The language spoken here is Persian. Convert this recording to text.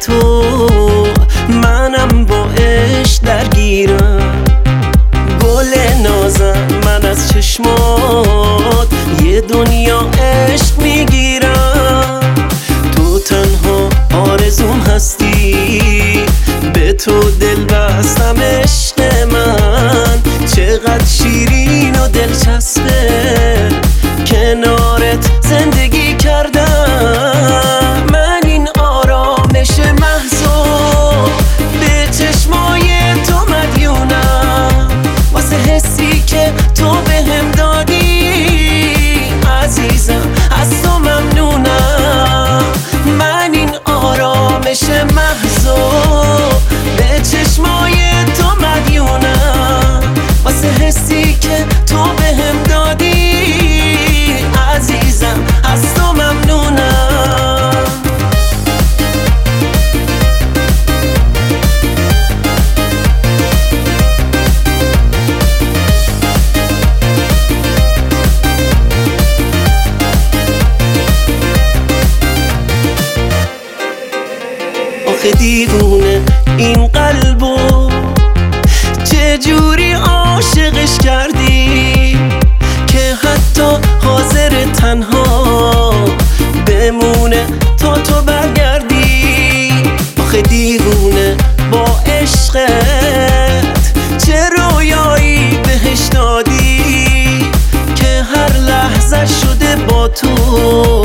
تو منم با عشق درگیرم. گل نازم من از چشمات یه دنیا عشق میگیرم. تو تنها آرزوم هستی، به تو دل بستم عشق من. چقدر شیرین و دلچسبه کنارت زندگی کردم. من این آرامش محضو به چشمای تو مدیونم، واسه حسی که تو بهم دادی عزیزم از تو ممنونم. من این آرامش محضو به چشمای تو مدیونم، واسه حسی که تو بهم دادی عزیزم از تو ممنونم. آخه دیوونه این قلبو چجوری عاشقش کردی که حتی حاضر تنها بمونه تا تو برگردی. آخه دیوونه با عشقت چه رویایی بهش دادی که هر لحظه شده با تو